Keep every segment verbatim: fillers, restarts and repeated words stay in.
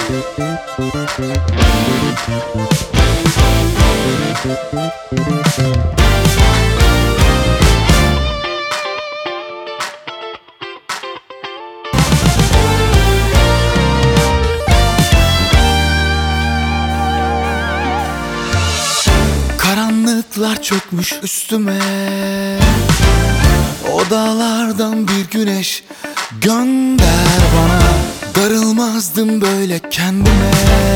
Karanlıklar çökmüş üstüme, o dağlardan bir güneş gönder bana. Darılmazdım böyle kendime,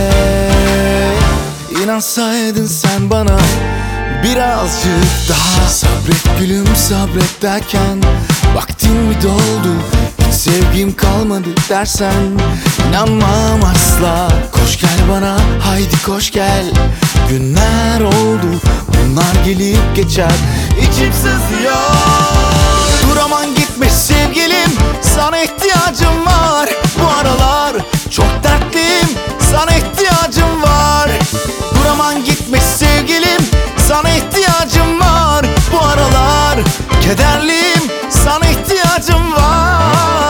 İnansaydın sen bana birazcık daha. Sabret gülüm sabret derken vaktim mi doldu, hiç sevgim kalmadı dersen inanmam asla. Koş gel bana haydi koş gel, günler oldu bunlar gelip geçer, içim sızlıyor. Dur aman gitme sevgilim, sana ihtiyacım var. Bu aralar çok dertliyim, sana ihtiyacım var. Dur aman gitme sevgilim, sana ihtiyacım var. Bu aralar kederliyim, sana ihtiyacım var.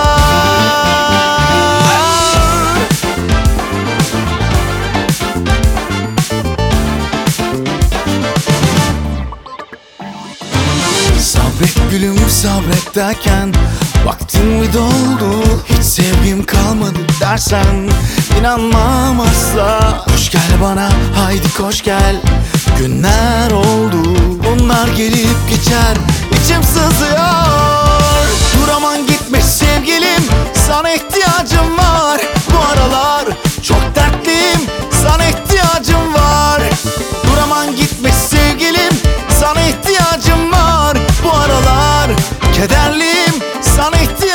Sabret gülüm sabret derken vaktim mi doldu, hiç sevgim kalmadı dersen inanmam asla. Koş gel bana haydi koş gel, günler oldu bunlar gelip geçer, içim sızlıyor. Dur aman gitme sevgilim, sana ihtiyacım var. Bu aralar çok dertliyim, sana ihtiyacım var. Dur aman gitme sevgilim, sana ihtiyacım var. Bu aralar kederliyim, sana ihtiyacım var.